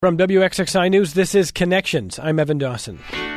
From WXXI News, this is Connections. I'm Evan Dawson.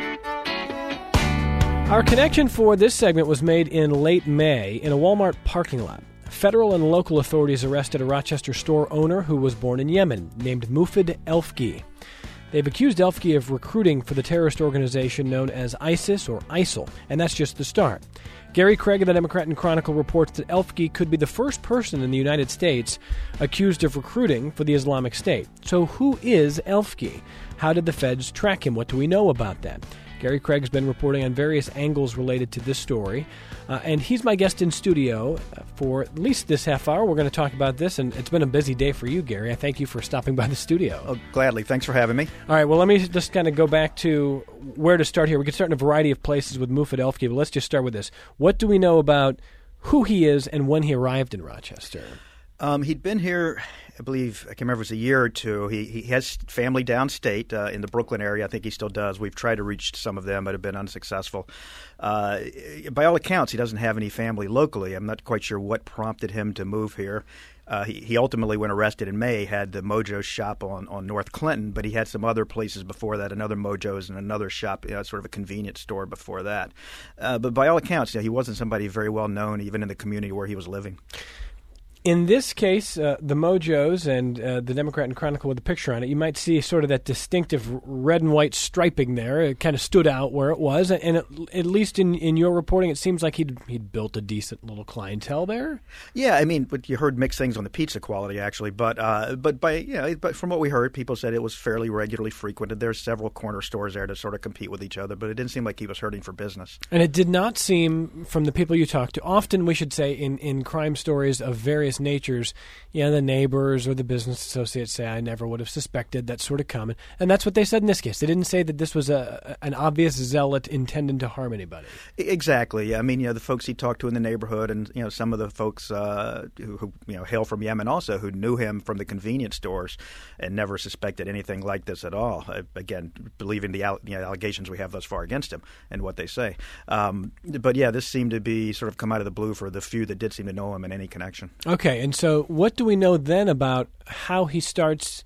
Our connection for this segment was made in late May in a Walmart parking lot. Federal and local authorities arrested a Rochester store owner who was born in Yemen, named Mufid Elfgi. They've accused Elfgi of recruiting for the terrorist organization known as ISIS or ISIL, and that's just the start. Gary Craig of the Democrat and Chronicle reports that Elfgi could be the first person in the United States accused of recruiting for the Islamic State. So who is Elfgi? How did the feds track him? What do we know about that? Gary Craig's been reporting on various angles related to this story, and he's my guest in studio for at least this half hour. We're going to talk about this, and it's been a busy day for you, Gary. I thank you for stopping by the studio. Oh, gladly. Thanks for having me. All right, well, let me just kind of go back to where to start here. We could start in a variety of places with Mufid Elfgi, but let's just start with this. What do we know about who he is and when he arrived in Rochester? He'd been here, I believe, I can't remember if it was a year or two. He has family downstate in the Brooklyn area. I think he still does. We've tried to reach some of them, but have been unsuccessful. By all accounts, he doesn't have any family locally. I'm not quite sure what prompted him to move here. He ultimately, when arrested in May, had the Mojo shop on North Clinton, but he had some other places before that, another Mojo's and another shop, sort of a convenience store before that. But by all accounts, he wasn't somebody very well known, even in the community where he was living. In this case, the Mojos and the Democrat and Chronicle with a picture on it, you might see sort of that distinctive red and white striping there. It kind of stood out where it was. And at least in your reporting, it seems like he'd built a decent little clientele there. Yeah, I mean, but you heard mixed things on the pizza quality, actually. But from what we heard, people said it was fairly regularly frequented. There's several corner stores there to sort of compete with each other, but it didn't seem like he was hurting for business. And it did not seem, from the people you talked to, often we should say in crime stories of various natures, the neighbors or the business associates say, I never would have suspected. That's sort of common. And that's what they said in this case. They didn't say that this was an obvious zealot intending to harm anybody. Exactly. I mean, the folks he talked to in the neighborhood and, some of the folks who hail from Yemen also who knew him from the convenience stores and never suspected anything like this at all. Again, believing the allegations we have thus far against him and what they say. But yeah, this seemed to be sort of come out of the blue for the few that did seem to know him in any connection. Okay, and so what do we know then about how he starts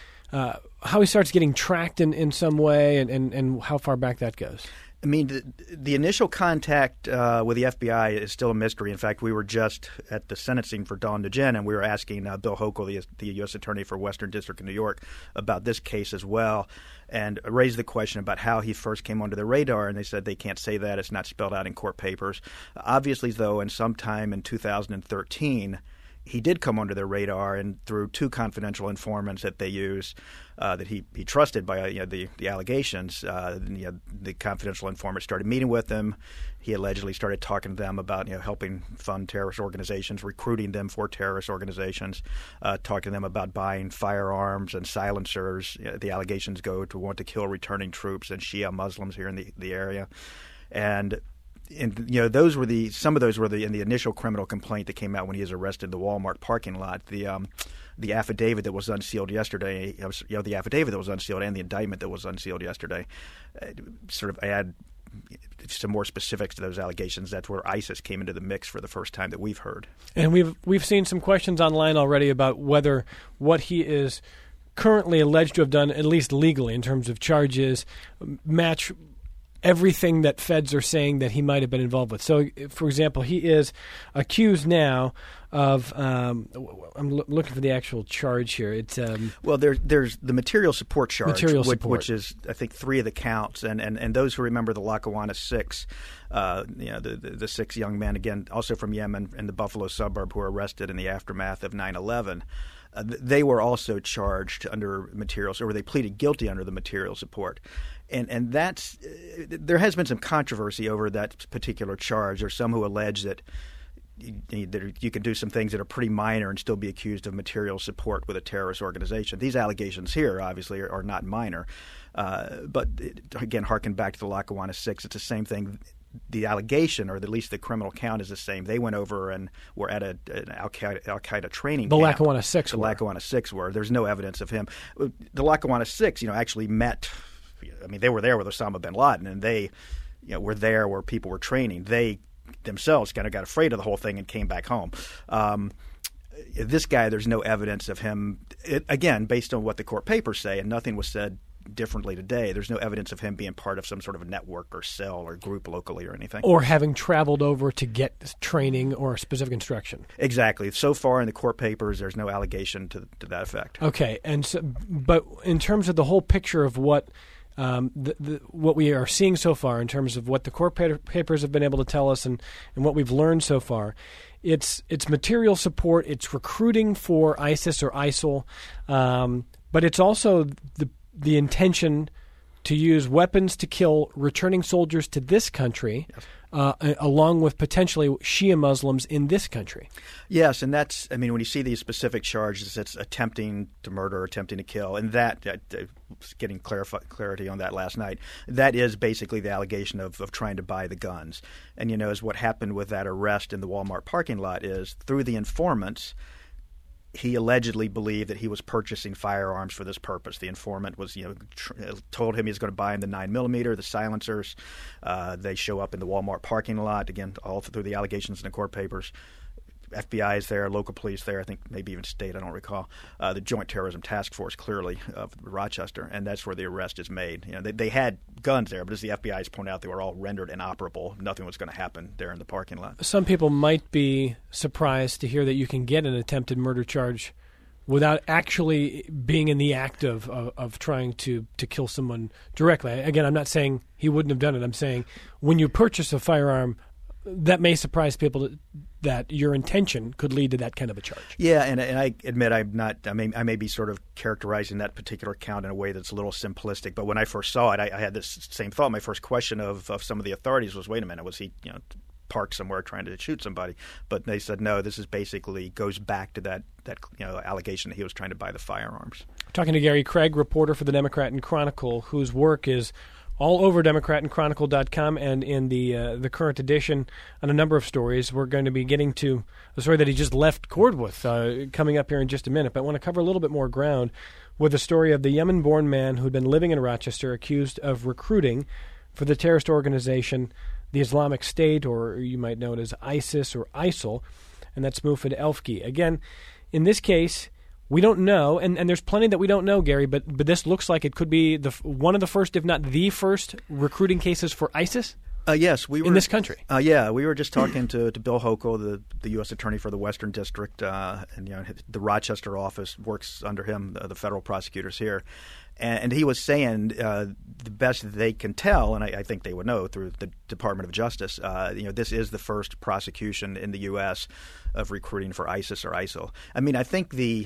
getting tracked in some way and how far back that goes? I mean, the initial contact with the FBI is still a mystery. In fact, we were just at the sentencing for Dawn Nugent, and we were asking Bill Hochul, the U.S. Attorney for Western District of New York, about this case as well, and raised the question about how he first came onto the radar, and they said they can't say that. It's not spelled out in court papers. Obviously, though, in sometime in 2013, he did come under their radar, and through two confidential informants that they use that he trusted by the allegations, the confidential informant started meeting with him. He allegedly started talking to them about helping fund terrorist organizations, recruiting them for terrorist organizations, talking to them about buying firearms and silencers. The allegations go to want to kill returning troops and Shia Muslims here in the area, and those were some of those were in the initial criminal complaint that came out when he was arrested in the Walmart parking lot. The affidavit that was unsealed yesterday, the affidavit that was unsealed and the indictment that was unsealed yesterday, sort of add some more specifics to those allegations. That's where ISIS came into the mix for the first time that we've heard. And we've seen some questions online already about whether what he is currently alleged to have done, at least legally in terms of charges, match everything that feds are saying that he might have been involved with. So, for example, he is accused now of I'm looking for the actual charge here. It's there's the material support charge, which is I think 3 of the counts, and those who remember the Lackawanna 6, the 6 young men, again also from Yemen in the Buffalo suburb, who were arrested in the aftermath of 9/11. They were also charged under materials, or they pleaded guilty under the material support. And that's there has been some controversy over that particular charge. There's some who allege that you can do some things that are pretty minor and still be accused of material support with a terrorist organization. These allegations here obviously are not minor. But again, harken back to the Lackawanna 6, it's the same thing. The allegation, or at least the criminal count, is the same. They went over and were at an Al-Qaeda training camp. Lackawanna 6 were. Lackawanna 6 were. There's no evidence of him. The Lackawanna 6, actually met. I mean, they were there with Osama bin Laden, and they, were there where people were training. They themselves kind of got afraid of the whole thing and came back home. This guy, there's no evidence of him. Again, based on what the court papers say, and nothing was said differently today, there's no evidence of him being part of some sort of a network or cell or group locally or anything. Or having traveled over to get training or specific instruction. Exactly. So far in the court papers, there's no allegation to that effect. Okay. And so, but in terms of the whole picture of what what we are seeing so far, in terms of what the court papers have been able to tell us and what we've learned so far, it's material support, it's recruiting for ISIS or ISIL, but it's also the intention to use weapons to kill returning soldiers to this country, yes. Along with potentially Shia Muslims in this country. Yes, and that's, I mean, when you see these specific charges, it's attempting to murder, attempting to kill, and that, getting clarity on that last night, that is basically the allegation of trying to buy the guns. And, as what happened with that arrest in the Walmart parking lot is, through the informants, he allegedly believed that he was purchasing firearms for this purpose. The informant was, told him he was going to buy him the 9mm, the silencers. They show up in the Walmart parking lot, again, all through the allegations in the court papers. FBI is there, local police there, I think maybe even state, I don't recall. The Joint Terrorism Task Force, clearly, of Rochester, and that's where the arrest is made. They had guns there, but as the FBI has pointed out, they were all rendered inoperable. Nothing was going to happen there in the parking lot. Some people might be surprised to hear that you can get an attempted murder charge without actually being in the act of trying to kill someone directly. Again, I'm not saying he wouldn't have done it. I'm saying when you purchase a firearm, that may surprise people that your intention could lead to that kind of a charge. Yeah, and I admit I'm not. I may be sort of characterizing that particular count in a way that's a little simplistic. But when I first saw it, I had this same thought. My first question of some of the authorities was, "Wait a minute, was he parked somewhere trying to shoot somebody?" But they said no. This is basically goes back to that allegation that he was trying to buy the firearms. Talking to Gary Craig, reporter for the Democrat and Chronicle, whose work is all over DemocratandChronicle.com and in the current edition on a number of stories. We're going to be getting to a story that he just left court with coming up here in just a minute. But I want to cover a little bit more ground with the story of the Yemen-born man who'd been living in Rochester accused of recruiting for the terrorist organization, the Islamic State, or you might know it as ISIS or ISIL, and that's Mufid Elfki. Again, in this case, we don't know, and there's plenty that we don't know, Gary, but this looks like it could be one of the first, if not the first, recruiting cases for ISIS? Yes, we were in this country. Yeah, we were just talking to Bill Hochul, the U.S. Attorney for the Western District, and the Rochester office works under him, the federal prosecutors here, and he was saying the best that they can tell, and I think they would know through the Department of Justice, this is the first prosecution in the U.S. of recruiting for ISIS or ISIL. I mean, I think the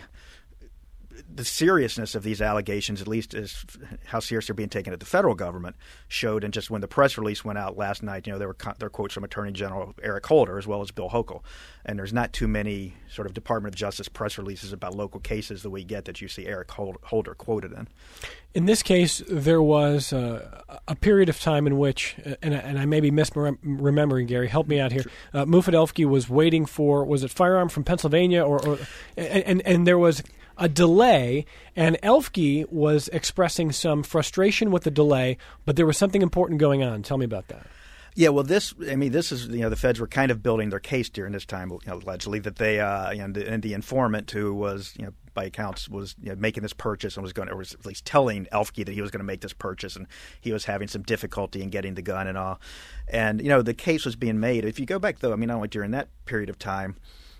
seriousness of these allegations, at least is how serious they're being taken at the federal government, showed. And just when the press release went out last night, there were quotes from Attorney General Eric Holder as well as Bill Hochul. And there's not too many sort of Department of Justice press releases about local cases that we get that you see Eric Holder quoted in. In this case, there was a period of time in which, and I may be misremembering, Gary, help me out here. Mufid Elfki was waiting for, was it firearm from Pennsylvania, and there was a delay, and Elfki was expressing some frustration with the delay, but there was something important going on. Tell me about that. Yeah, well, this is, the feds were kind of building their case during this time, allegedly, that they, and the informant who was, by accounts, was making this purchase and was at least telling Elfki that he was going to make this purchase, and he was having some difficulty in getting the gun and all. And, the case was being made. If you go back, though, not only during that period of time,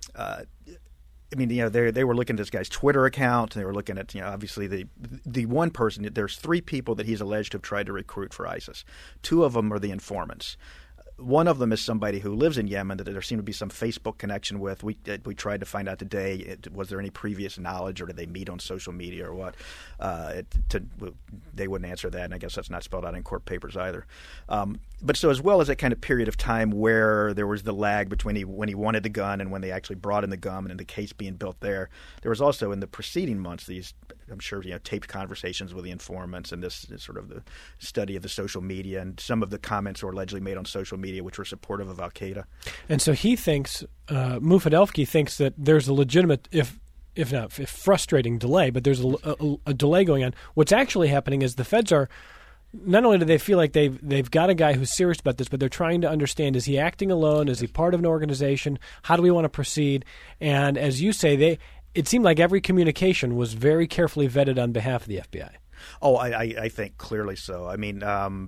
they were looking at this guy's Twitter account. They were looking at, obviously the one person. There's 3 people that he's alleged to have tried to recruit for ISIS. 2 of them are the informants. One of them is somebody who lives in Yemen that there seemed to be some Facebook connection with. We tried to find out today, was there any previous knowledge, or did they meet on social media or what? They wouldn't answer that, and I guess that's not spelled out in court papers either. But so as well as that kind of period of time where there was the lag between when he wanted the gun and when they actually brought in the gun and the case being built there was also in the preceding months these, I'm sure, taped conversations with the informants and this sort of the study of the social media, and some of the comments were allegedly made on social media which were supportive of al-Qaeda. And so he thinks, Mufid Elfki thinks that there's a legitimate, if frustrating delay, but there's a delay going on. What's actually happening is the feds are not only do they feel like they've got a guy who's serious about this, but they're trying to understand, is he acting alone? Is he part of an organization? How do we want to proceed? And as you say, it seemed like every communication was very carefully vetted on behalf of the FBI. Oh, I think clearly so. I mean,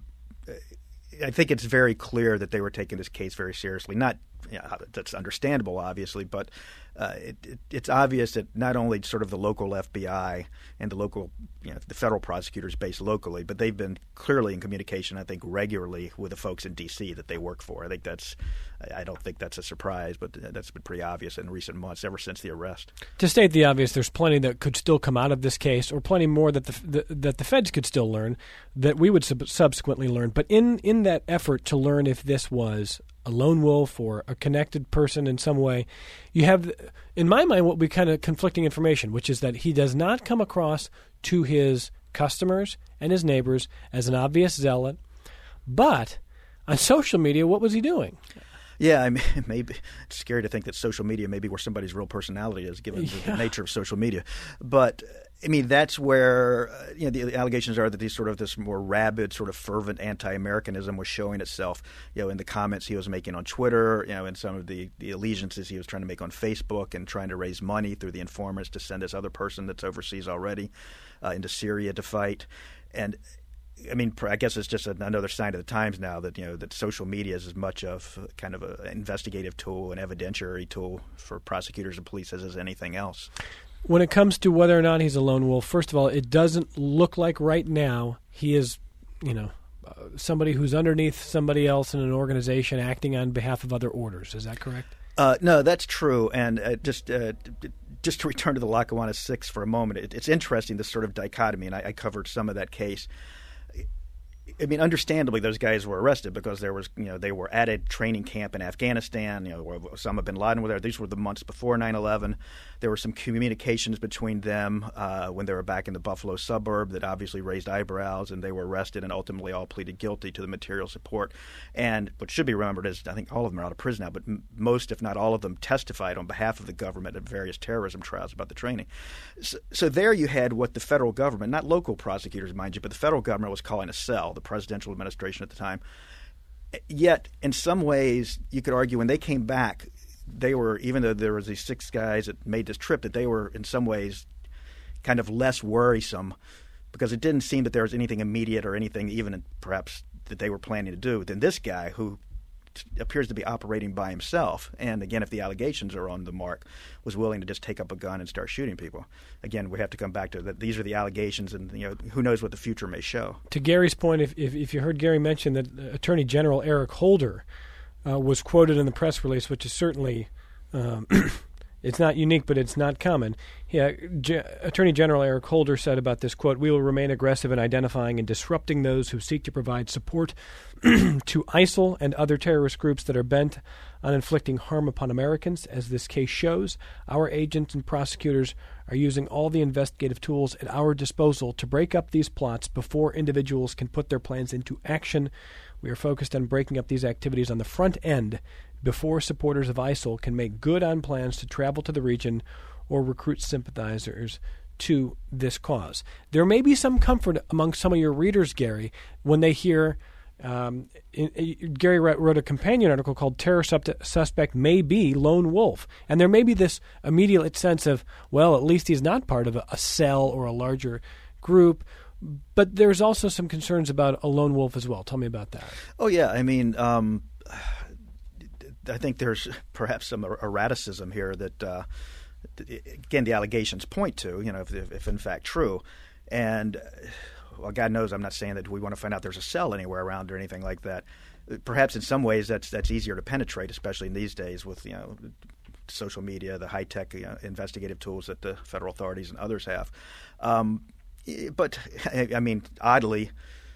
I think it's very clear that they were taking this case very seriously. Not that's understandable, obviously, but it's obvious that not only sort of the local FBI and the local, the federal prosecutors based locally, but they've been clearly in communication, I think, regularly with the folks in D.C. that they work for. I don't think that's a surprise, but that's been pretty obvious in recent months, ever since the arrest. To state the obvious, there's plenty that could still come out of this case, or plenty more that the feds could still learn, that we would subsequently learn. But in that effort to learn if this was a lone wolf or a connected person in some way, you have, in my mind, what would be kind of conflicting information, which is that he does not come across to his customers and his neighbors as an obvious zealot. But on social media, what was he doing? Yeah, I mean, maybe it's scary to think that social media may be where somebody's real personality is, given the nature of social media. But I mean, that's where the allegations are that this more rabid, sort of fervent anti-Americanism was showing itself, in the comments he was making on Twitter, in some of the allegiances he was trying to make on Facebook, and trying to raise money through the informants to send this other person that's overseas already into Syria to fight. And I mean, I guess it's just another sign of the times now that that social media is as much of kind of an investigative tool, an evidentiary tool for prosecutors and police as anything else. When it comes to whether or not he's a lone wolf, first of all, it doesn't look like right now he is, somebody who's underneath somebody else in an organization acting on behalf of other orders. Is that correct? No, that's true. And just to return to the Lackawanna Six for a moment, it's interesting, this sort of dichotomy, and I covered some of that case. I mean, understandably, those guys were arrested because there was, they were at a training camp in Afghanistan. Where Osama bin Laden were there. These were the months before 9/11. There were some communications between them when they were back in the Buffalo suburb that obviously raised eyebrows, and they were arrested and ultimately all pleaded guilty to the material support. And what should be remembered is, I think all of them are out of prison now, but most, if not all of them, testified on behalf of the government at various terrorism trials about the training. So there you had what the federal government, not local prosecutors, mind you, but the federal government was calling a cell, the presidential administration at the time. Yet, in some ways, you could argue when they came back, they were, even though there was these 6 guys that made this trip, that they were in some ways kind of less worrisome, because it didn't seem that there was anything immediate or anything even perhaps that they were planning to do than this guy who appears to be operating by himself. And again, if the allegations are on the mark, was willing to just take up a gun and start shooting people. Again, we have to come back to that. These are the allegations, and who knows what the future may show. To Gary's point, if you heard Gary mention that Attorney General Eric Holder was quoted in the press release, which is certainly it's not unique, but it's not common. Attorney General Eric Holder said about this, quote, "We will remain aggressive in identifying and disrupting those who seek to provide support to ISIL and other terrorist groups that are bent on inflicting harm upon Americans. As this case shows, our agents and prosecutors are using all the investigative tools at our disposal to break up these plots before individuals can put their plans into action. We are focused on breaking up these activities on the front end before supporters of ISIL can make good on plans to travel to the region or recruit sympathizers to this cause." There may be some comfort among some of your readers, Gary, when they hear Gary wrote a companion article called "Terror Suspect May Be Lone Wolf." And there may be this immediate sense of, well, at least he's not part of a cell or a larger group. But there's also some concerns about a lone wolf as well. Tell me about that. Oh, yeah. I mean, I think there's perhaps some erraticism here that, again, the allegations point to, if in fact true. And, well, God knows I'm not saying that we want to find out there's a cell anywhere around or anything like that. Perhaps in some ways that's easier to penetrate, especially in these days with, social media, the high-tech investigative tools that the federal authorities and others have. But I mean, oddly,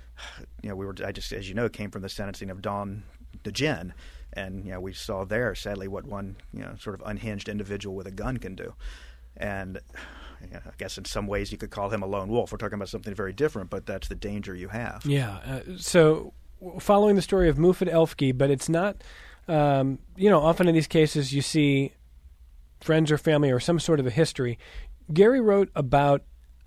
I just, as you know, came from the sentencing of Don DeGen, and we saw there, sadly, what one sort of unhinged individual with a gun can do. And I guess in some ways you could call him a lone wolf. We're talking about something very different, but that's the danger you have. Yeah. So, following the story of Mufid Elfki, but it's not. Often in these cases you see friends or family or some sort of a history. Gary wrote about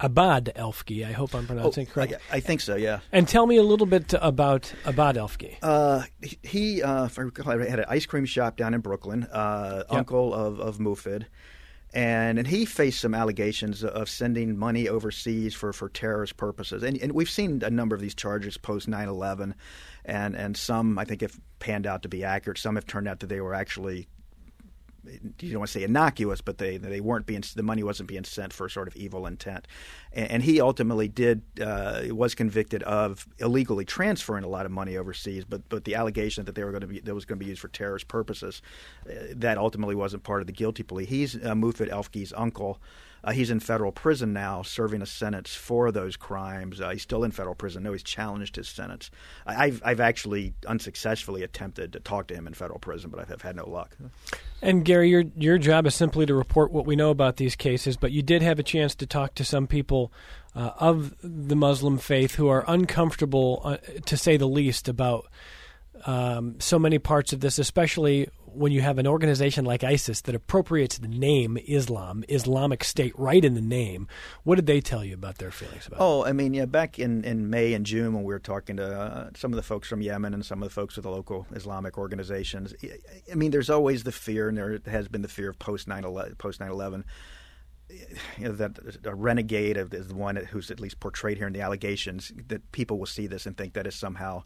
Abad Elfki. I hope I'm pronouncing it correctly. I think so, yeah. And tell me a little bit about Abad Elfki. He if I recall, had an ice cream shop down in Brooklyn, uncle of Mufid. And he faced some allegations of sending money overseas for terrorist purposes. And we've seen a number of these charges post 9/11, and some, I think, have panned out to be accurate. Some have turned out that they were actually, you don't want to say innocuous, but they weren't being, the money wasn't being sent for sort of evil intent. And he ultimately was convicted of illegally transferring a lot of money overseas, but the allegation that that was going to be used for terrorist purposes, that ultimately wasn't part of the guilty plea. He's Mufid Elfki's uncle. He's in federal prison now, serving a sentence for those crimes. He's still in federal prison. No, he's challenged his sentence. I've actually unsuccessfully attempted to talk to him in federal prison, but I've had no luck. And Gary, your job is simply to report what we know about these cases, but you did have a chance to talk to some people of the Muslim faith who are uncomfortable, to say the least, about so many parts of this, especially when you have an organization like ISIS that appropriates the name Islam, Islamic State, right in the name. What did they tell you about their feelings about it? Oh, I mean, back in May and June when we were talking to some of the folks from Yemen and some of the folks with the local Islamic organizations, I mean, there's always the fear, and there has been the fear of post 9/11, that a renegade is the one who's at least portrayed here in the allegations, that people will see this and think that is somehow,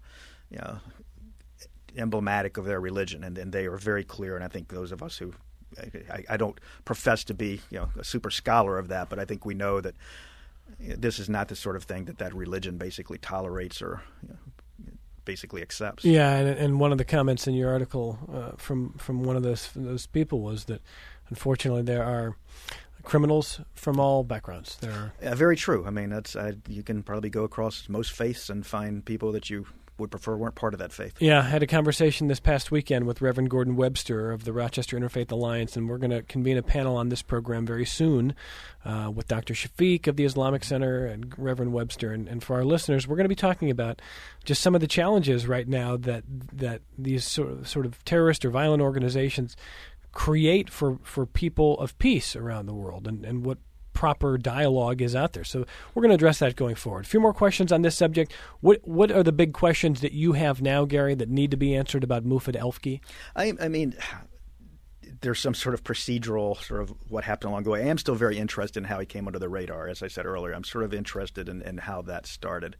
emblematic of their religion, and they are very clear. And I think those of us who, I don't profess to be a super scholar of that, but I think we know that this is not the sort of thing that religion basically tolerates or basically accepts. Yeah, and one of the comments in your article from one of those people was that unfortunately there are criminals from all backgrounds. There are very true. I mean, you can probably go across most faiths and find people that you would prefer weren't part of that faith. Yeah, I had a conversation this past weekend with Reverend Gordon Webster of the Rochester Interfaith Alliance, and we're going to convene a panel on this program very soon with Dr. Shafiq of the Islamic Center and Reverend Webster. And for our listeners, we're going to be talking about just some of the challenges right now that these sort of terrorist or violent organizations create for people of peace around the world, and what proper dialogue is out there. So we're going to address that going forward. A few more questions on this subject. What are the big questions that you have now, Gary, that need to be answered about Mufid Elfki? I mean, there's some sort of procedural sort of what happened along the way. I am still very interested in how he came under the radar. As I said earlier, I'm sort of interested in how that started.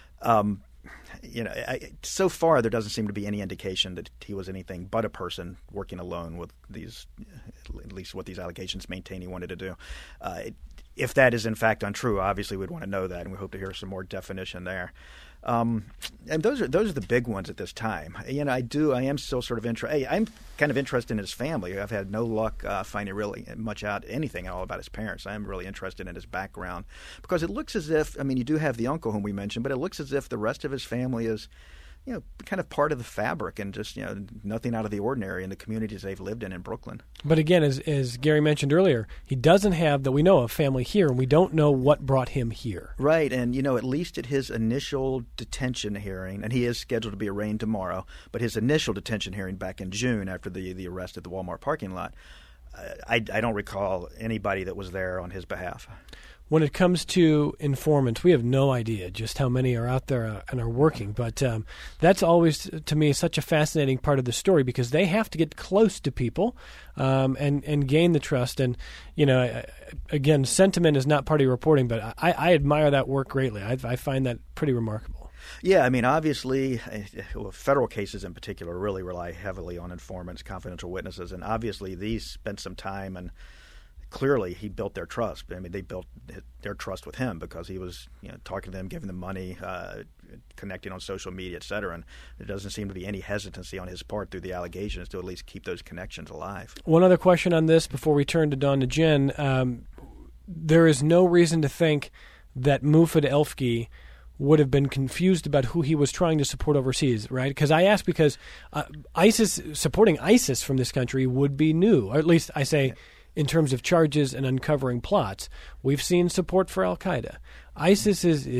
So far there doesn't seem to be any indication that he was anything but a person working alone with these, at least what these allegations maintain he wanted to do. If that is in fact untrue, obviously we'd want to know that, and we hope to hear some more definition there. And those are the big ones at this time. I am still sort of interested. I'm kind of interested in his family. I've had no luck finding really much out anything at all about his parents. I'm really interested in his background, because it looks as if, you do have the uncle whom we mentioned, but it looks as if the rest of his family is, kind of part of the fabric and just, nothing out of the ordinary in the communities they've lived in Brooklyn. But again, as Gary mentioned earlier, he doesn't have, that we know, a family here, and we don't know what brought him here. Right, and, at least at his initial detention hearing, and he is scheduled to be arraigned tomorrow, but his initial detention hearing back in June after the arrest at the Walmart parking lot, I don't recall anybody that was there on his behalf. When it comes to informants, we have no idea just how many are out there and are working. But that's always, to me, such a fascinating part of the story, because they have to get close to people and gain the trust. And, again, sentiment is not part of your reporting, but I admire that work greatly. I find that pretty remarkable. Yeah, obviously, federal cases in particular really rely heavily on informants, confidential witnesses, and obviously these spent some time, and clearly he built their trust. They built their trust with him because he was talking to them, giving them money, connecting on social media, et cetera, and there doesn't seem to be any hesitancy on his part through the allegations to at least keep those connections alive. One other question on this before we turn to Dawn DeGen. There is no reason to think that Mufid Elfki would have been confused about who he was trying to support overseas, right? Because I ask because supporting ISIS from this country would be new, or at least I say in terms of charges and uncovering plots. We've seen support for al-Qaeda. ISIS is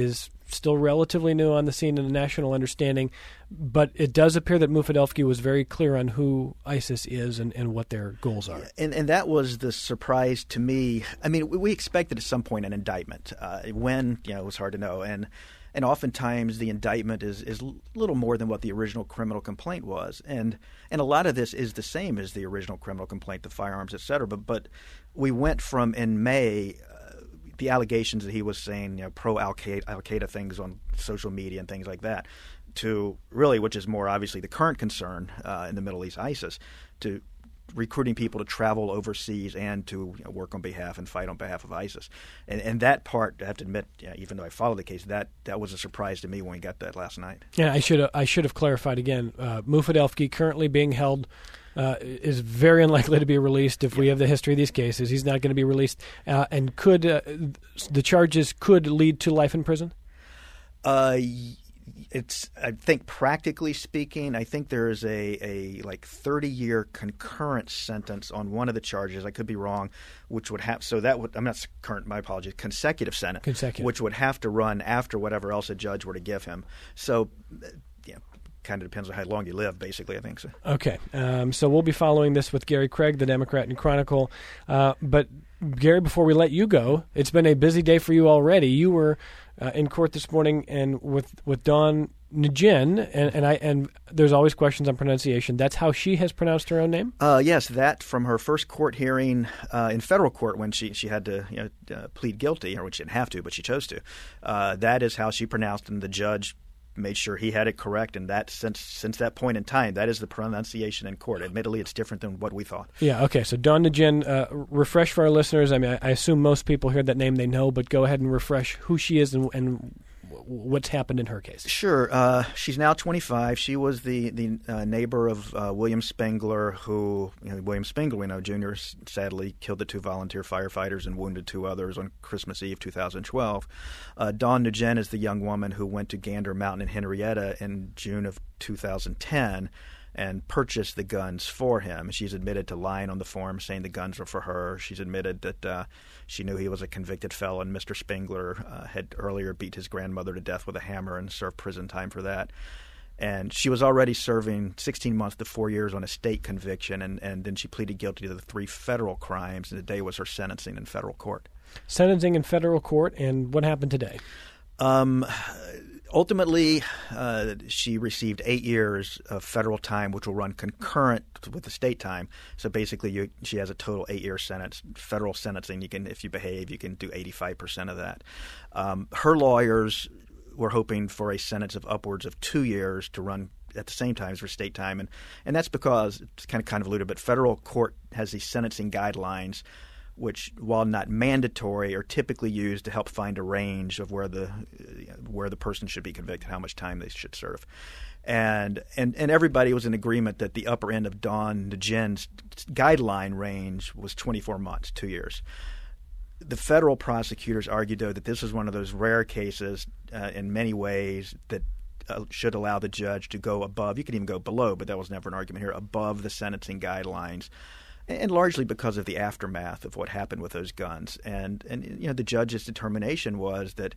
still relatively new on the scene in a national understanding, but it does appear that Mufid Elfki was very clear on who ISIS is and what their goals are. And that was the surprise to me. I mean, we expected at some point an indictment. When, it was hard to know. And oftentimes the indictment is little more than what the original criminal complaint was. And a lot of this is the same as the original criminal complaint, the firearms, et cetera. But we went from, in May, the allegations that he was saying, pro-Al-Qaeda things on social media and things like that, to really, which is more obviously the current concern in the Middle East, ISIS, to recruiting people to travel overseas and to work on behalf and fight on behalf of ISIS. And that part, I have to admit, even though I followed the case, that was a surprise to me when we got that last night. Yeah, I should have clarified again. Mufid Elfki currently being held is very unlikely to be released if we have the history of these cases. He's not going to be released. And could the charges could lead to life in prison? I think practically speaking, I think there is a 30-year concurrent sentence on one of the charges. I could be wrong, which would have consecutive sentence, which would have to run after whatever else a judge were to give him. So, kind of depends on how long you live, basically, I think so. Okay. So we'll be following this with Gary Craig, the Democrat and Chronicle. But, Gary, before we let you go, it's been a busy day for you already. You were in court this morning and with Dawn Nguyen, and there's always questions on pronunciation. That's how she has pronounced her own name? Yes, that from her first court hearing in federal court when she had to plead guilty, or which she didn't have to, but she chose to. That is how she pronounced it, and the judge made sure he had it correct, and that since that point in time, that is the pronunciation in court. Admittedly, it's different than what we thought. Yeah, okay. So Dawn Nguyen, refresh for our listeners. I mean, I assume most people hear that name they know, but go ahead and refresh who she is and what's happened in her case. Sure. She's now 25. She was the neighbor of William Spengler, who, William Spengler, we know, Jr., sadly killed the 2 volunteer firefighters and wounded 2 others on Christmas Eve 2012. Dawn Nguyen is the young woman who went to Gander Mountain in Henrietta in June of 2010 and purchased the guns for him. She's admitted to lying on the form, saying the guns were for her. She's admitted that she knew he was a convicted felon. Mr. Spengler had earlier beat his grandmother to death with a hammer and served prison time for that. And she was already serving 16 months to 4 years on a state conviction, and then she pleaded guilty to the 3 federal crimes, and today was her sentencing in federal court. Sentencing in federal court, and what happened today? Ultimately, she received 8 years of federal time, which will run concurrent with the state time. So basically, she has a total 8-year sentence. Federal sentencing, if you behave, you can do 85% of that. Her lawyers were hoping for a sentence of upwards of 2 years to run at the same time as for state time, and that's because it's kind of alluded, but federal court has these sentencing guidelines, which, while not mandatory, are typically used to help find a range of where the person should be convicted, how much time they should serve. And everybody was in agreement that the upper end of Dawn Nguyen's guideline range was 24 months, 2 years. The federal prosecutors argued, though, that this was one of those rare cases in many ways that should allow the judge to go above. You could even go below, but that was never an argument here, above the sentencing guidelines. And largely because of the aftermath of what happened with those guns. And the judge's determination was that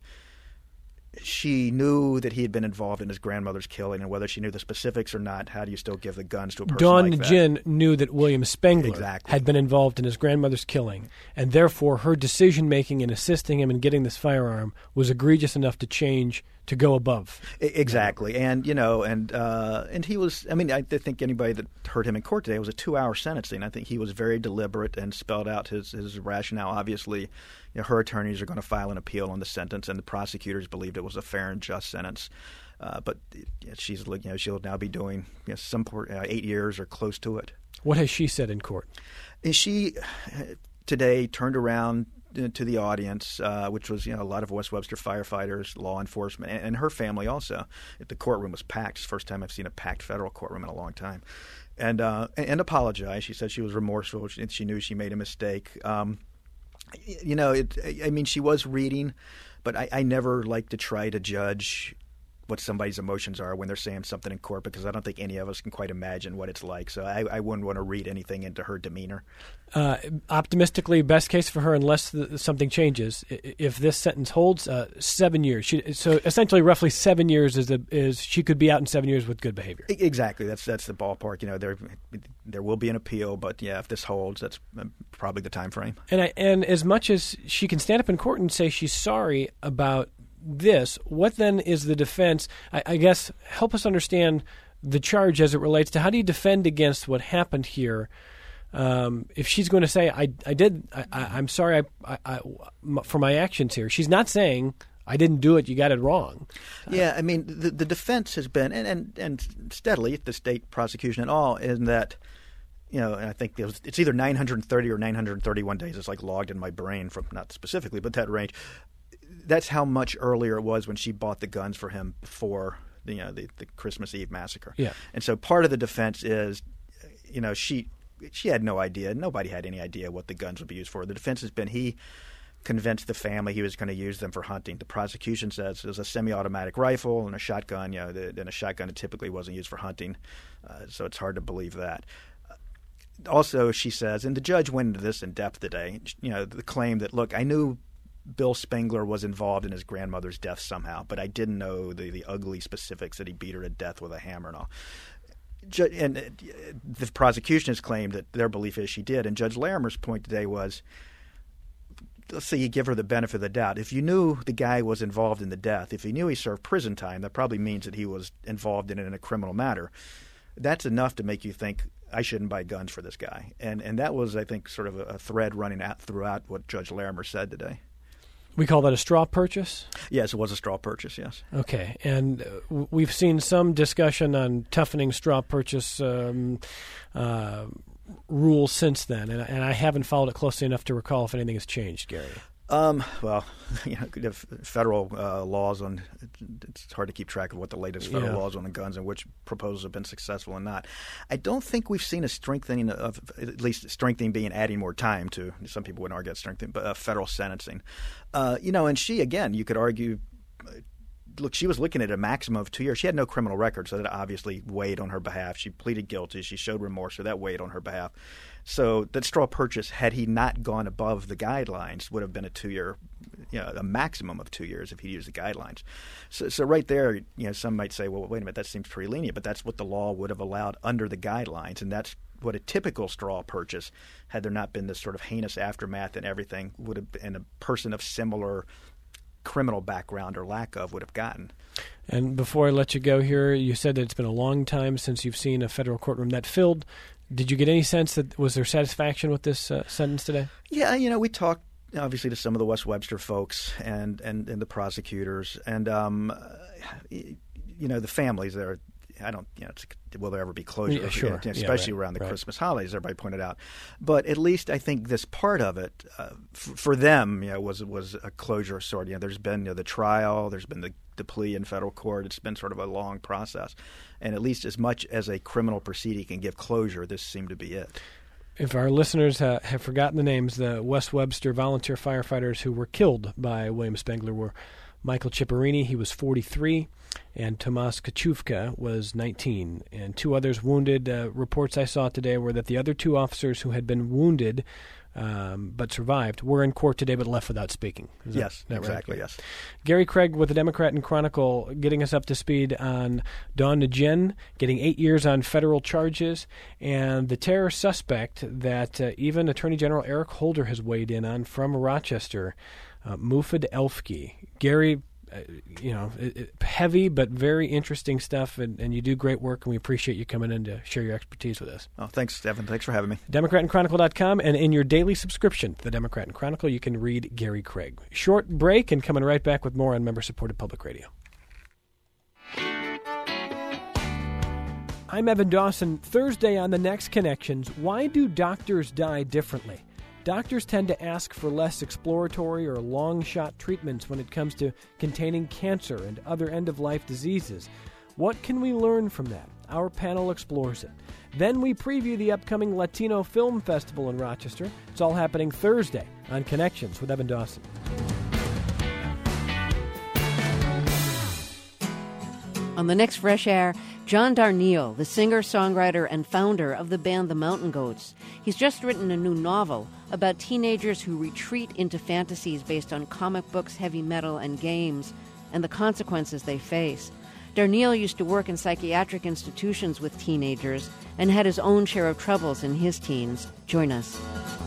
she knew that he had been involved in his grandmother's killing, and whether she knew the specifics or not, how do you still give the guns to a person Dawn like that? Nguyen knew that William Spengler had been involved in his grandmother's killing, and therefore her decision-making in assisting him in getting this firearm was egregious enough to go above. Exactly. And he was, I think anybody that heard him in court today, it was a 2-hour sentencing. I think he was very deliberate and spelled out his rationale. Obviously, her attorneys are going to file an appeal on the sentence, and the prosecutors believed it was a fair and just sentence. But she'll now be doing 8 years or close to it. What has she said in court? She today turned around to the audience, which was a lot of West Webster firefighters, law enforcement, and her family also. The courtroom was packed. It's the first time I've seen a packed federal courtroom in a long time. And apologized. She said she was remorseful. She knew she made a mistake. She was reading, but I never like to try to judge what somebody's emotions are when they're saying something in court, because I don't think any of us can quite imagine what it's like. So I wouldn't want to read anything into her demeanor. Optimistically, best case for her, unless something changes, if this sentence holds, 7 years. So essentially, roughly 7 years is she could be out in 7 years with good behavior. Exactly. That's the ballpark. There will be an appeal, but yeah, if this holds, that's probably the time frame. And as much as she can stand up in court and say she's sorry about this, what then is the defense? I guess help us understand the charge as it relates to how do you defend against what happened here. If she's going to say, I'm sorry for my actions here. She's not saying, I didn't do it, you got it wrong. Yeah, I mean, the defense has been, and steadily, the state prosecution and all, in that, I think it's either 930 or 931 days. It's like logged in my brain from, not specifically, but that range. That's how much earlier it was when she bought the guns for him before the Christmas Eve massacre. Yeah. And so part of the defense is, she had no idea. Nobody had any idea what the guns would be used for. The defense has been he convinced the family he was going to use them for hunting. The prosecution says it was a semi-automatic rifle and a shotgun. And a shotgun typically wasn't used for hunting, so it's hard to believe that. Also, she says, and the judge went into this in depth today, the claim that, look, I knew Bill Spengler was involved in his grandmother's death somehow, but I didn't know the ugly specifics that he beat her to death with a hammer and all. And the prosecution has claimed that their belief is she did. And Judge Larimer's point today was, let's say you give her the benefit of the doubt. If you knew the guy was involved in the death, if you knew he served prison time, that probably means that he was involved in it in a criminal matter. That's enough to make you think, I shouldn't buy guns for this guy. And that was, I think, sort of a thread running out throughout what Judge Larimer said today. We call that a straw purchase? Yes, it was a straw purchase, yes. Okay. And we've seen some discussion on toughening straw purchase rules since then, and I haven't followed it closely enough to recall if anything has changed, Gary. Well, federal laws on it's hard to keep track of what the latest federal laws on the guns and which proposals have been successful and not. I don't think we've seen a strengthening of, at least strengthening being adding more time to, some people wouldn't argue that strengthening, but federal sentencing. And she, again, you could argue, look, she was looking at a maximum of 2 years. She had no criminal record, so that obviously weighed on her behalf. She pleaded guilty. She showed remorse, so that weighed on her behalf. So that straw purchase, had he not gone above the guidelines, would have been a 2 year, a maximum of 2 years if he used the guidelines. So right there, some might say, well, wait a minute, that seems pretty lenient, but that's what the law would have allowed under the guidelines, and that's what a typical straw purchase, had there not been this sort of heinous aftermath and everything, would have been a person of similar criminal background or lack of would have gotten. And before I let you go here, you said that it's been a long time since you've seen a federal courtroom that filled. Did you get any sense that was there satisfaction with this sentence today? Yeah, we talked obviously to some of the West Webster folks and the prosecutors and the families there. I don't, will there ever be closure? Yeah, sure. Especially around the Christmas holidays, everybody pointed out. But at least I think this part of it, for them, was a closure of sort. There's been the trial, there's been the plea in federal court. It's been sort of a long process. And at least as much as a criminal proceeding can give closure, this seemed to be it. If our listeners have forgotten the names, the West Webster volunteer firefighters who were killed by William Spengler were Michael Ciparini, he was 43, and Tomas Kachuvka was 19. And two others wounded. Reports I saw today were that the other two officers who had been wounded but survived were in court today but left without speaking. Yes, exactly, right? yes. Gary Craig with the Democrat and Chronicle getting us up to speed on Dawn Nguyen getting 8 years on federal charges, and the terror suspect that even Attorney General Eric Holder has weighed in on from Rochester, Mufid Elfki. Gary, heavy but very interesting stuff, and you do great work, and we appreciate you coming in to share your expertise with us. Oh, thanks, Stephen. Thanks for having me. DemocratandChronicle.com, and in your daily subscription to the Democrat and Chronicle, you can read Gary Craig. Short break, and coming right back with more on member-supported public radio. I'm Evan Dawson. Thursday on The Next Connections, why do doctors die differently? Doctors tend to ask for less exploratory or long-shot treatments when it comes to containing cancer and other end-of-life diseases. What can we learn from that? Our panel explores it. Then we preview the upcoming Latino Film Festival in Rochester. It's all happening Thursday on Connections with Evan Dawson. On the next Fresh Air, John Darnielle, the singer, songwriter, and founder of the band The Mountain Goats. He's just written a new novel about teenagers who retreat into fantasies based on comic books, heavy metal, and games, and the consequences they face. Darnielle used to work in psychiatric institutions with teenagers and had his own share of troubles in his teens. Join us.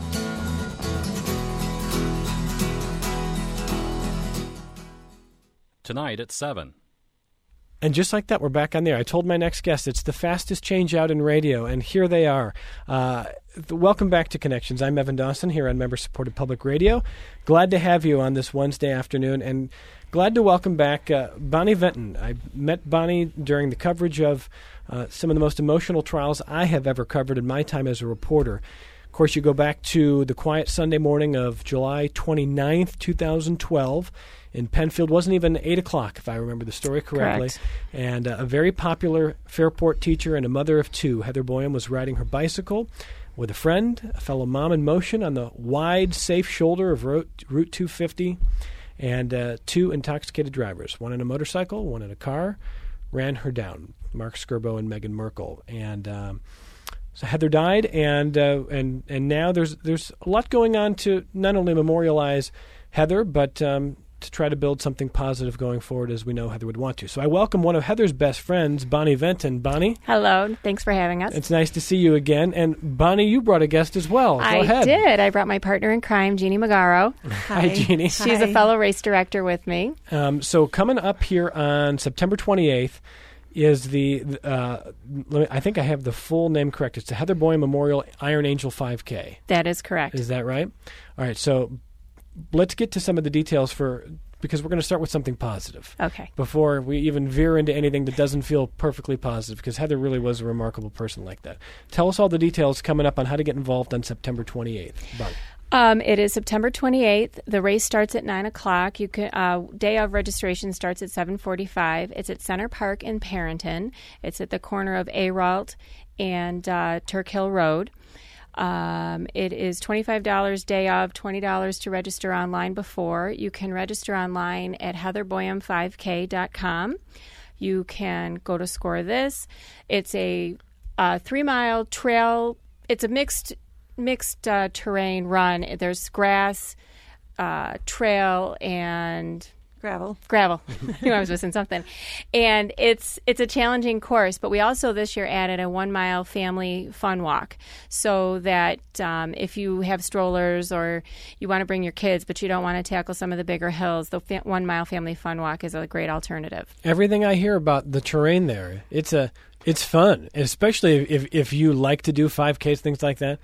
Tonight at 7. And just like that, we're back on the air. I told my next guest it's the fastest change out in radio, and here they are. Welcome back to Connections. I'm Evan Dawson here on member-supported public radio. Glad to have you on this Wednesday afternoon, and glad to welcome back Bonnie Vinton. I met Bonnie during the coverage of some of the most emotional trials I have ever covered in my time as a reporter. Of course, you go back to the quiet Sunday morning of July 29th, 2012. In Penfield, wasn't even 8 o'clock, if I remember the story correctly. Correct. And a very popular Fairport teacher and a mother of two, Heather Boyum, was riding her bicycle with a friend, a fellow mom in motion, on the wide, safe shoulder of Route 250, and two intoxicated drivers, one in a motorcycle, one in a car, ran her down, Mark Skirbo and Meghan Merkel. And so Heather died, and now there's a lot going on to not only memorialize Heather, but to try to build something positive going forward, as we know Heather would want to. So I welcome one of Heather's best friends, Bonnie Vinton. Bonnie? Hello. Thanks for having us. It's nice to see you again. And Bonnie, you brought a guest as well. Go ahead. I did. I brought my partner in crime, Jeannie Magaro. Hi, Jeannie. She's a fellow race director with me. So coming up here on September 28th is I think I have the full name correct. It's the Heather Boyum Memorial Iron Angel 5K. That is correct. Is that right? All right. So let's get to some of the details because we're going to start with something positive. Okay. Before we even veer into anything that doesn't feel perfectly positive, because Heather really was a remarkable person like that. Tell us all the details coming up on how to get involved on September 28th. Bonnie. It is September 28th. The race starts at 9 o'clock. You can day of registration starts at 7:45. It's at Center Park in Parrington. It's at the corner of Aralt and Turk Hill Road. It is $25 day of, $20 to register online before. You can register online at heatherboyum5k.com. You can go to Score This. It's a 3-mile trail. It's a mixed terrain run. There's grass, trail, and gravel. I knew I was missing something. And it's a challenging course, but we also this year added a 1-mile family fun walk so that if you have strollers or you want to bring your kids but you don't want to tackle some of the bigger hills, the 1-mile family fun walk is a great alternative. Everything I hear about the terrain there, it's fun, especially if you like to do 5Ks, things like that.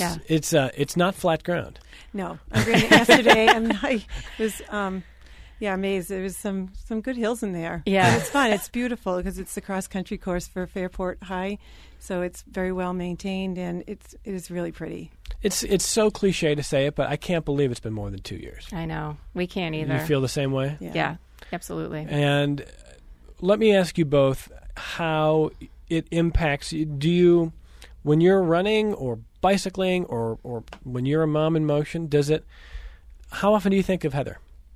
It's not flat ground. No, I ran it yesterday and I was amazed. There was some good hills in there. Yeah. It's fun. It's beautiful because it's the cross-country course for Fairport High, so it's very well maintained, and it is really pretty. It's so cliche to say it, but I can't believe it's been more than 2 years. I know. We can't either. You feel the same way? Yeah, absolutely. And let me ask you both how it impacts you. Do you, when you're running or bicycling or when you're a mom in motion, how often do you think of Heather?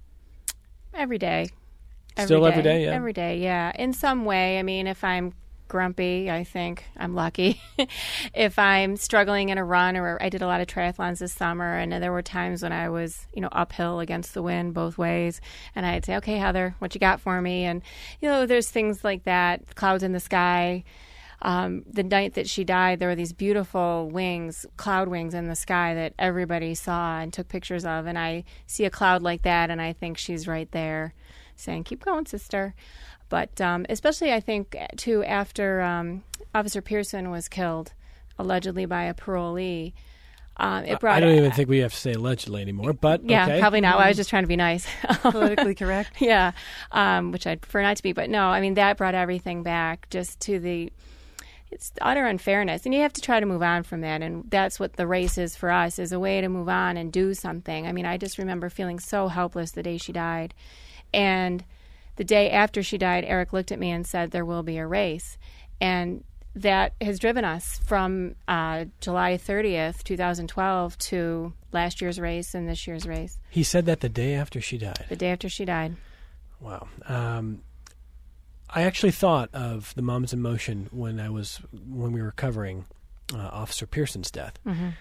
Every day. Still every day, yeah? Every day, yeah. In some way. I mean, if I'm grumpy, I think I'm lucky. If I'm struggling in a run, or I did a lot of triathlons this summer, and there were times when I was, uphill against the wind both ways, and I'd say, okay, Heather, what you got for me? And, there's things like that, clouds in the sky. The night that she died, there were these beautiful wings, cloud wings in the sky that everybody saw and took pictures of. And I see a cloud like that, and I think she's right there saying, keep going, sister. But especially, I think, too, after Officer Pearson was killed, allegedly by a parolee, it brought... I don't even think we have to say allegedly anymore, but yeah, okay. Probably not. Well, I was just trying to be nice. Politically correct. Yeah, which I'd prefer not to be. But no, I mean, that brought everything back just to it's utter unfairness, and you have to try to move on from that, and that's what the race is for us, is a way to move on and do something. I mean, I just remember feeling so helpless the day she died, and the day after she died, Eric looked at me and said, there will be a race, and that has driven us from July 30th, 2012 to last year's race and this year's race. He said that the day after she died? The day after she died. Wow. I actually thought of the Moms in Motion when we were covering Officer Pearson's death.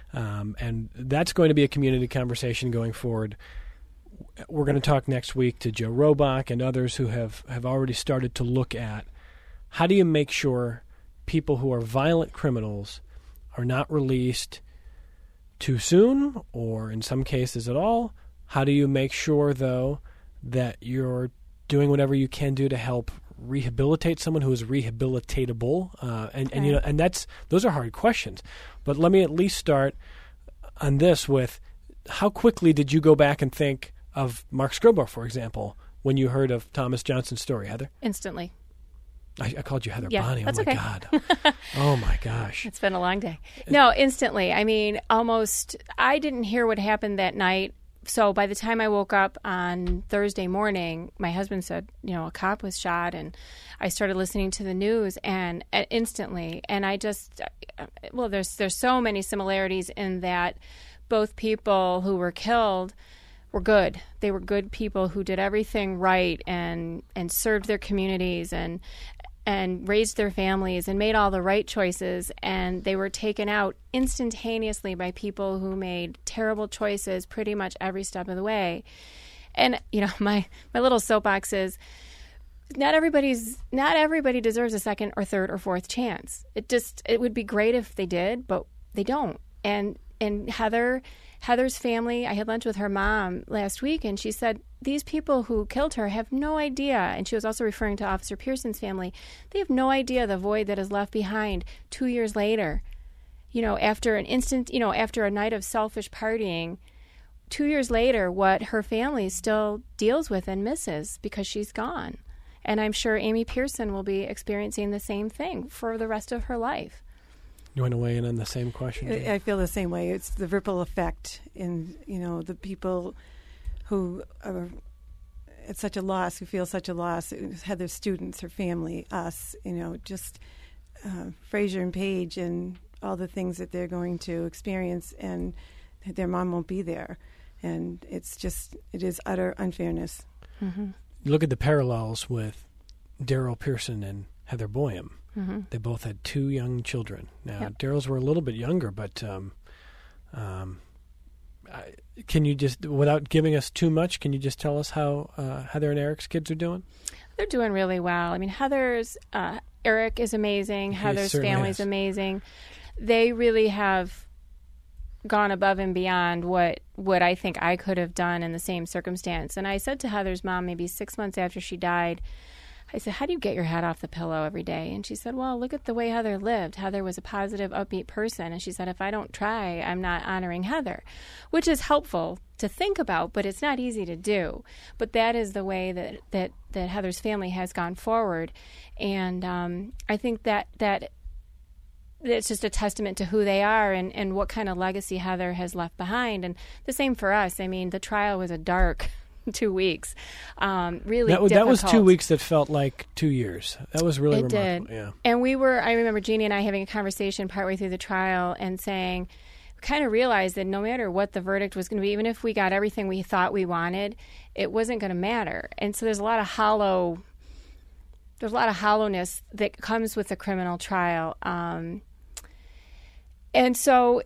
And that's going to be a community conversation going forward. We're going to talk next week to Joe Robach and others who have already started to look at how do you make sure people who are violent criminals are not released too soon or in some cases at all. How do you make sure, though, that you're doing whatever you can do to help rehabilitate someone who is rehabilitatable? And those are hard questions. But let me at least start on this with how quickly did you go back and think of Mark Scrabo, for example, when you heard of Thomas Johnson's story, Heather? Instantly. I called you Heather Bonnie. That's oh, my okay. God. Oh, my gosh. It's been a long day. No, instantly. I mean, I didn't hear what happened that night. So by the time I woke up on Thursday morning, my husband said, a cop was shot, and I started listening to the news and instantly. And I just, there's so many similarities in that both people who were killed were good. They were good people who did everything right and served their communities and raised their families and made all the right choices, and they were taken out instantaneously by people who made terrible choices pretty much every step of the way. And my little soapbox is not everybody deserves a second or third or fourth chance. It would be great if they did, but they don't. And Heather's family, I had lunch with her mom last week, and she said these people who killed her have no idea, and she was also referring to Officer Pearson's family, they have no idea the void that is left behind 2 years later. After after a night of selfish partying, 2 years later, what her family still deals with and misses because she's gone. And I'm sure Amy Pearson will be experiencing the same thing for the rest of her life. You want to weigh in on the same question, Jane? I feel the same way. It's the ripple effect in, the people who are at such a loss, who feel such a loss, Heather's students, her family, us, just Fraser and Paige and all the things that they're going to experience, and their mom won't be there. And it is utter unfairness. Mm-hmm. You look at the parallels with Daryl Pearson and Heather Boyum. Mm-hmm. They both had 2 young children. Now, Yep. Daryl's were a little bit younger, but can you just, without giving us too much, can you just tell us how Heather and Eric's kids are doing? They're doing really well. I mean, Eric is amazing. Heather's family's amazing. They really have gone above and beyond what I think I could have done in the same circumstance. And I said to Heather's mom maybe 6 months after she died, I said, how do you get your head off the pillow every day? And she said, well, look at the way Heather lived. Heather was a positive, upbeat person. And she said, if I don't try, I'm not honoring Heather, which is helpful to think about, but it's not easy to do. But that is the way that Heather's family has gone forward. And I think that it's just a testament to who they are and what kind of legacy Heather has left behind. And the same for us. I mean, the trial was a dark 2 weeks. Really difficult. That was 2 weeks that felt like 2 years. That was really remarkable. Did. Yeah. And I remember Jeannie and I having a conversation partway through the trial and saying, we kind of realized that no matter what the verdict was going to be, even if we got everything we thought we wanted, it wasn't going to matter. And so there's a lot of hollowness that comes with a criminal trial. And so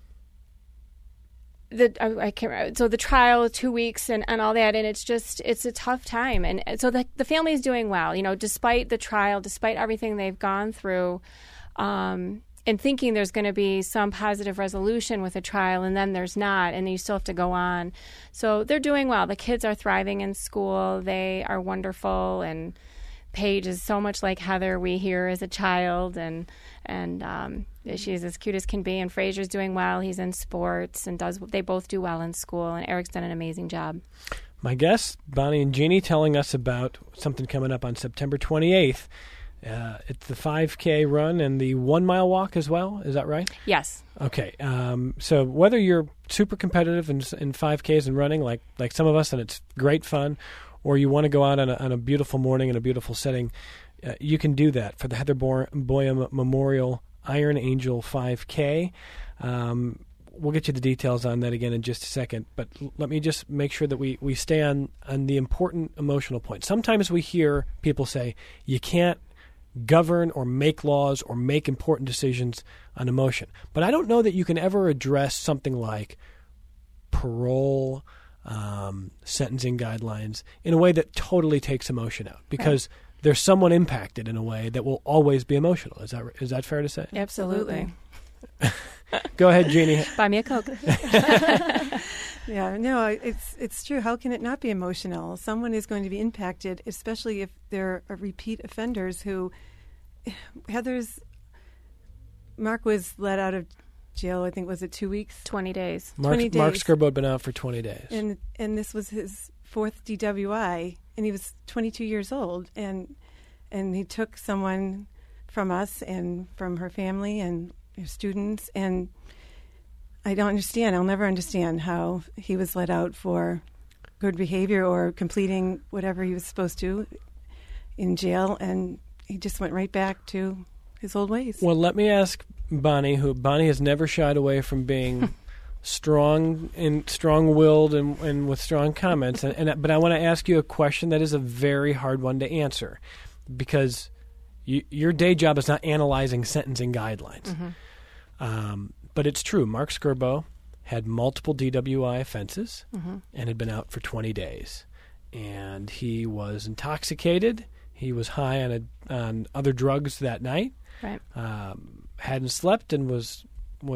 the trial, 2 weeks and all that, and it's a tough time. And so the family is doing well, despite the trial, despite everything they've gone through, and thinking there's going to be some positive resolution with the trial, and then there's not, and you still have to go on. So they're doing well. The kids are thriving in school. They are wonderful, and Paige is so much like Heather we hear as a child, and she's as cute as can be. And Fraser's doing well. He's in sports, and they both do well in school. And Eric's done an amazing job. My guests, Bonnie and Jeannie, telling us about something coming up on September 28th. It's the 5K run and the 1 mile walk as well. Is that right? Yes. Okay. So whether you're super competitive in 5Ks and running like some of us, and it's great fun, or you want to go out on a beautiful morning in a beautiful setting, you can do that for the Heather Boyum Memorial Iron Angel 5K. we'll get you the details on that again in just a second, but let me just make sure that we stay on the important emotional point. Sometimes we hear people say you can't govern or make laws or make important decisions on emotion. But I don't know that you can ever address something like parole, sentencing guidelines in a way that totally takes emotion out, because there's someone impacted in a way that will always be emotional. Is that fair to say? Absolutely. Go ahead, Jeannie. Buy me a Coke. Yeah, no, it's true. How can it not be emotional? Someone is going to be impacted, especially if they're repeat offenders who Mark was let out of jail, I think, was it 2 weeks? 20 days. 20 days. Mark Skirbo had been out for 20 days. And this was his fourth DWI, and he was 22 years old. And he took someone from us and from her family and her students, and I don't understand. I'll never understand how he was let out for good behavior or completing whatever he was supposed to in jail, and he just went right back to his old ways. Well, let me ask Bonnie, Bonnie has never shied away from being strong-willed and with strong comments. But I want to ask you a question that is a very hard one to answer, because your day job is not analyzing sentencing guidelines. Mm-hmm. But it's true. Mark Skirbo had multiple DWI offenses and had been out for 20 days. And he was intoxicated. He was high on other drugs that night. Right. Hadn't slept and was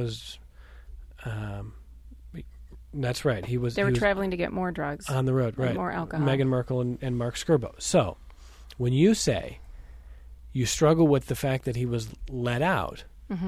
that's right. They were traveling to get more drugs on the road, right? More alcohol. Meghan Merkel and Mark Skirbo. So, when you say you struggle with the fact that he was let out,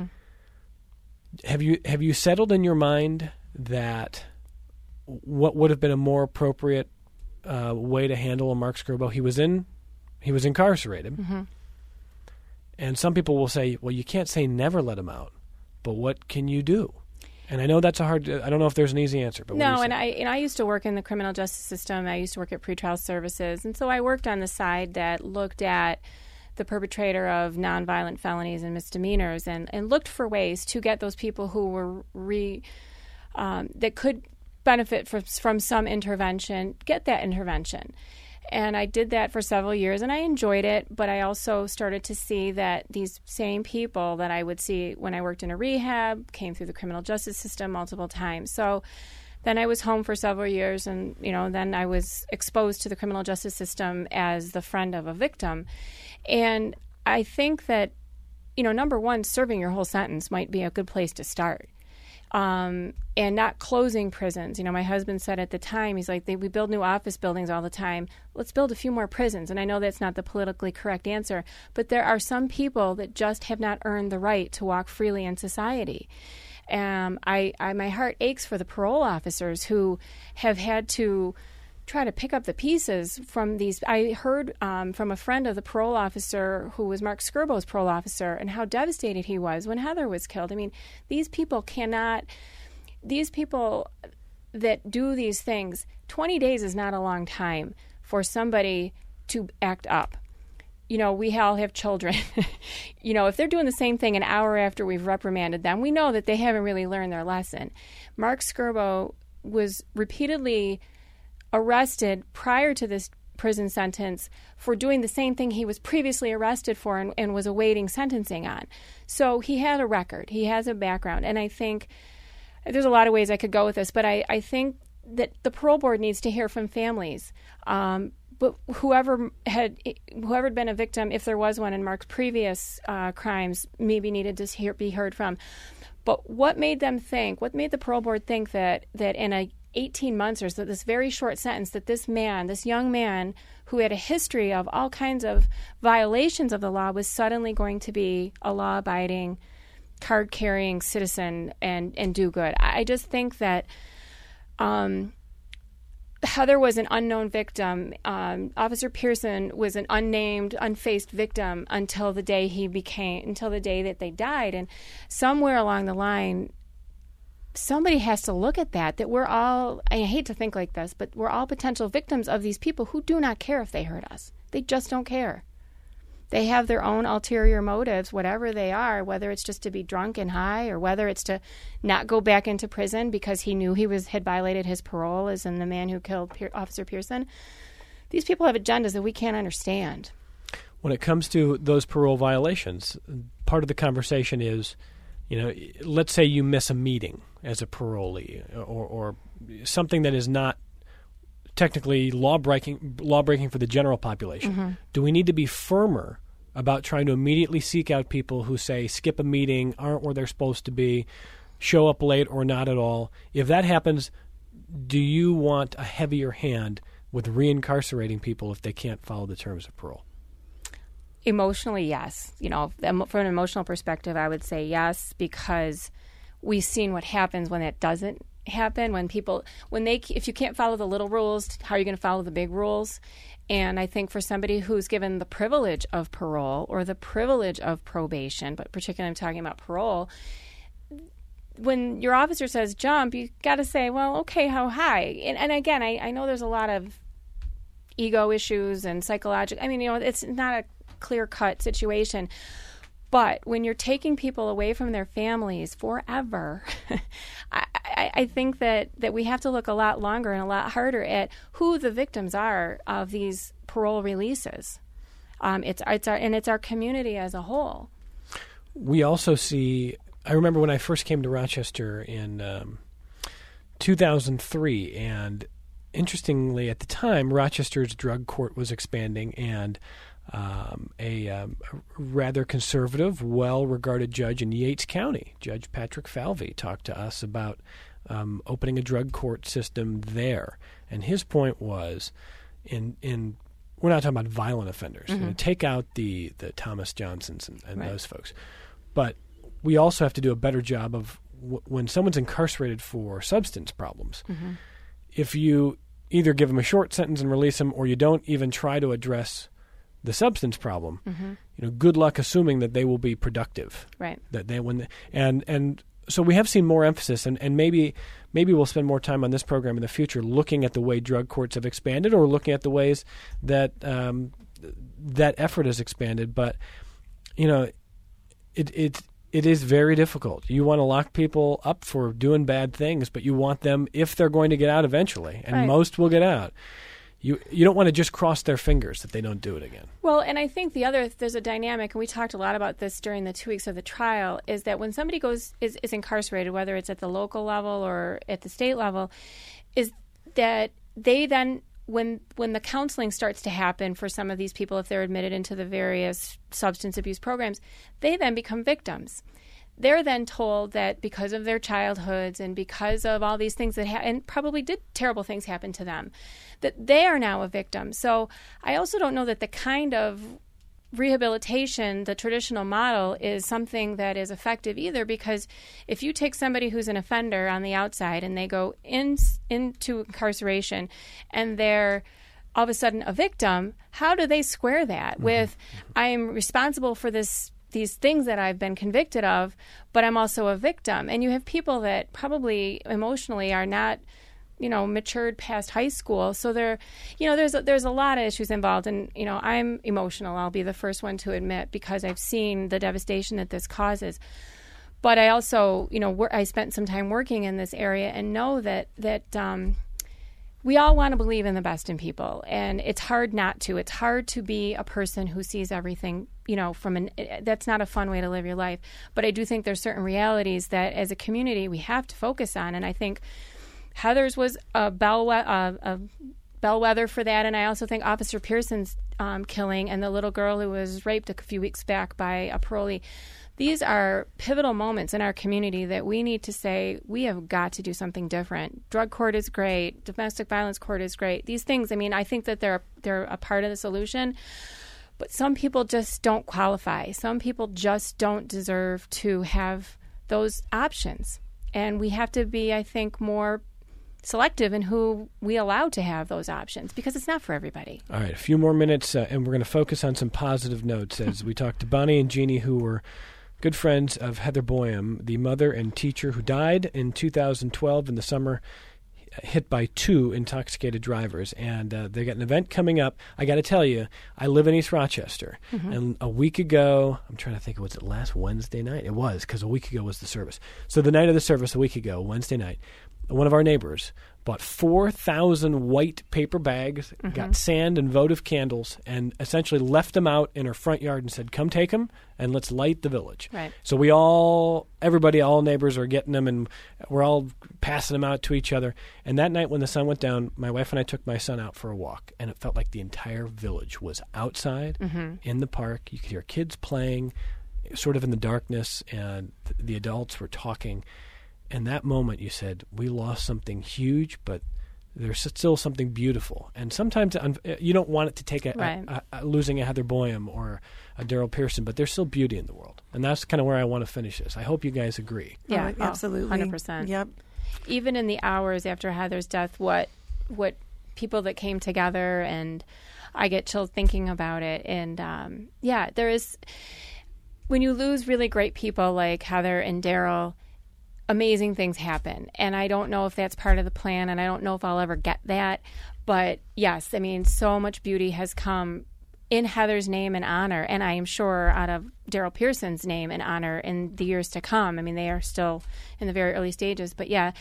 have you settled in your mind that what would have been a more appropriate way to handle a Mark Skirbo? He was incarcerated. And some people will say, well, you can't say never let him out, but what can you do? And I know that's I don't know if there's an easy answer. But no, and I used to work in the criminal justice system. I used to work at pretrial services. And so I worked on the side that looked at the perpetrator of nonviolent felonies and misdemeanors and looked for ways to get those people who were that could benefit from some intervention, get that intervention. And I did that for several years, and I enjoyed it, but I also started to see that these same people that I would see when I worked in a rehab came through the criminal justice system multiple times. So then I was home for several years, and then I was exposed to the criminal justice system as the friend of a victim. And I think that, number one, serving your whole sentence might be a good place to start. And not closing prisons. My husband said at the time, he's like, we build new office buildings all the time. Let's build a few more prisons. And I know that's not the politically correct answer, but there are some people that just have not earned the right to walk freely in society. My heart aches for the parole officers who have had to try to pick up the pieces from these. I heard from a friend of the parole officer who was Mark Skirbo's parole officer and how devastated he was when Heather was killed. I mean, these people that do these things, 20 days is not a long time for somebody to act up. We all have children. If they're doing the same thing an hour after we've reprimanded them, we know that they haven't really learned their lesson. Mark Skirbo was repeatedly arrested prior to this prison sentence for doing the same thing he was previously arrested for and was awaiting sentencing on. So he had a record. He has a background. And I think there's a lot of ways I could go with this, but I think that the parole board needs to hear from families. But whoever had been a victim, if there was one in Mark's previous crimes, maybe needed to be heard from. But what made the parole board think that in a 18 months or so, this very short sentence, that this young man who had a history of all kinds of violations of the law was suddenly going to be a law-abiding, card-carrying citizen and do good. I just think that Heather was an unknown victim. Officer Pearson was an unnamed, unfaced victim until the day that they died. And somewhere along the line, somebody has to look at that we're all, I hate to think like this, but we're all potential victims of these people who do not care if they hurt us. They just don't care. They have their own ulterior motives, whatever they are, whether it's just to be drunk and high or whether it's to not go back into prison because he knew he had violated his parole, as in the man who killed Officer Pearson. These people have agendas that we can't understand. When it comes to those parole violations, part of the conversation is, let's say you miss a meeting as a parolee or something that is not technically law-breaking for the general population. Mm-hmm. Do we need to be firmer about trying to immediately seek out people who say skip a meeting, aren't where they're supposed to be, show up late or not at all? If that happens, do you want a heavier hand with reincarcerating people if they can't follow the terms of parole? Emotionally, yes. From an emotional perspective, I would say yes, because we've seen what happens when that doesn't happen. If you can't follow the little rules, how are you going to follow the big rules? And I think for somebody who's given the privilege of parole or the privilege of probation, but particularly I'm talking about parole, when your officer says jump, you got to say, well, okay, how high? And again, I know there's a lot of ego issues and psychological. It's not a clear-cut situation. But when you're taking people away from their families forever, I think that we have to look a lot longer and a lot harder at who the victims are of these parole releases. It's our community as a whole. We also see. I remember when I first came to Rochester in 2003, and interestingly, at the time, Rochester's drug court was expanding, and a rather conservative, well-regarded judge in Yates County, Judge Patrick Falvey, talked to us about opening a drug court system there. And his point was, we're not talking about violent offenders. Mm-hmm. Take out the Thomas Johnsons and right. those folks. But we also have to do a better job of when someone's incarcerated for substance problems, mm-hmm. if you either give them a short sentence and release them, or you don't even try to address the substance problem, mm-hmm. Good luck assuming that they will be productive. Right. That they and so we have seen more emphasis, and maybe we'll spend more time on this program in the future looking at the way drug courts have expanded, or looking at the ways that that effort has expanded. But it is very difficult. You want to lock people up for doing bad things, but you want them, if they're going to get out eventually, and right. most will get out, you don't want to just cross their fingers that they don't do it again. Well, and I think there's a dynamic, and we talked a lot about this during the 2 weeks of the trial, is that when somebody is incarcerated, whether it's at the local level or at the state level, is that they then, when the counseling starts to happen for some of these people, if they're admitted into the various substance abuse programs, they then become victims. They're then told that because of their childhoods and because of all these things that and probably did terrible things happen to them, that they are now a victim. So I also don't know that the kind of rehabilitation, the traditional model, is something that is effective either, because if you take somebody who's an offender on the outside and they go into incarceration and they're all of a sudden a victim, how do they square that with, I am responsible for these things that I've been convicted of, but I'm also a victim? And you have people that probably emotionally are not, matured past high school. So there's a lot of issues involved. And, I'm emotional. I'll be the first one to admit, because I've seen the devastation that this causes. But I also, I spent some time working in this area and know that we all want to believe in the best in people. And it's hard not to. It's hard to be a person who sees everything, that's not a fun way to live your life. But I do think there's certain realities that as a community we have to focus on. And I think Heather's was a bellwether for that. And I also think Officer Pearson's killing and the little girl who was raped a few weeks back by a parolee, these are pivotal moments in our community that we need to say, we have got to do something different. Drug court is great. Domestic violence court is great. These things, I think that they're a part of the solution. But some people just don't qualify. Some people just don't deserve to have those options. And we have to be, I think, more selective in who we allow to have those options, because it's not for everybody. All right, a few more minutes, and we're going to focus on some positive notes as we talk to Bonnie and Jeannie, who were good friends of Heather Boyum, the mother and teacher who died in 2012 in the summer hit by 2 intoxicated drivers, and they got an event coming up. I got to tell you, I live in East Rochester, and a week ago, I'm trying to think, was it last Wednesday night? It was, because a week ago was the service. So the night of the service, a week ago, Wednesday night, one of our neighbors bought 4,000 white paper bags, got sand and votive candles, and essentially left them out in her front yard and said, come take them and let's light the village. Right. So everybody, all neighbors are getting them, and we're all passing them out to each other. And that night when the sun went down, my wife and I took my son out for a walk, and it felt like the entire village was outside in the park. You could hear kids playing sort of in the darkness, and the adults were talking. And that moment you said, we lost something huge, but there's still something beautiful. And sometimes you don't want it to take losing a Heather Boyum or a Daryl Pearson, but there's still beauty in the world. And that's kind of where I want to finish this. I hope you guys agree. Yeah, absolutely. 100%. Yep. Even in the hours after Heather's death, what people that came together, and I get chills thinking about it. And there is, when you lose really great people like Heather and Daryl, amazing things happen. And I don't know if that's part of the plan, and I don't know if I'll ever get that. But yes, I mean, so much beauty has come in Heather's name and honor, and I am sure out of Daryl Pearson's name and honor in the years to come. I mean, they are still in the very early stages. But yeah,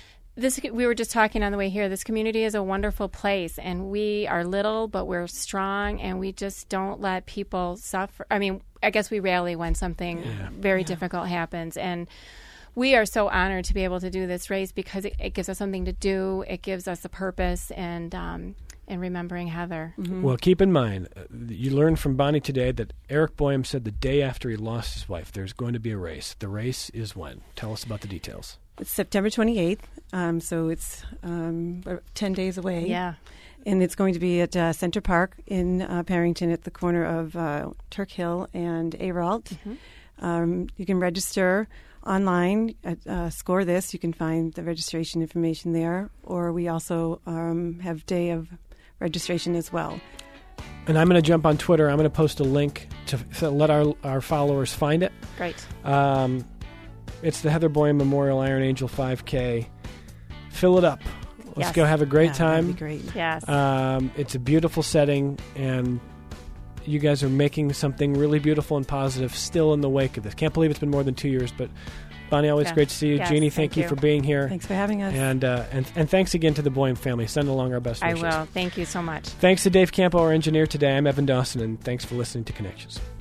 we were just talking on the way here. This community is a wonderful place, and we are little, but we're strong, and we just don't let people suffer. I mean, I guess we rally when something very difficult happens, and we are so honored to be able to do this race because it gives us something to do. It gives us a purpose, and remembering Heather. Well, keep in mind, you learned from Bonnie today that Eric Boyum said the day after he lost his wife, there's going to be a race. The race is when? Tell us about the details. It's September 28th, so it's 10 days away. Yeah. And it's going to be at Center Park in Parrington at the corner of Turk Hill and Aralt. You can register online at Score This. You can find the registration information there, or we also have day of registration as well. And I'm going to jump on Twitter. I'm going to post a link to let our followers find it. Great. It's the Heather Boyum Memorial Iron Angel 5K. Fill it up. Let's go have a great time. That'd be great. Yes. It's a beautiful setting, and you guys are making something really beautiful and positive still in the wake of this. Can't believe it's been more than 2 years, but Bonnie, always great to see you. Yes, Jeannie, thank you for being here. Thanks for having us. And thanks again to the Boyum family. Send along our best wishes. I will. Thank you so much. Thanks to Dave Campo, our engineer today. I'm Evan Dawson, and thanks for listening to Connections.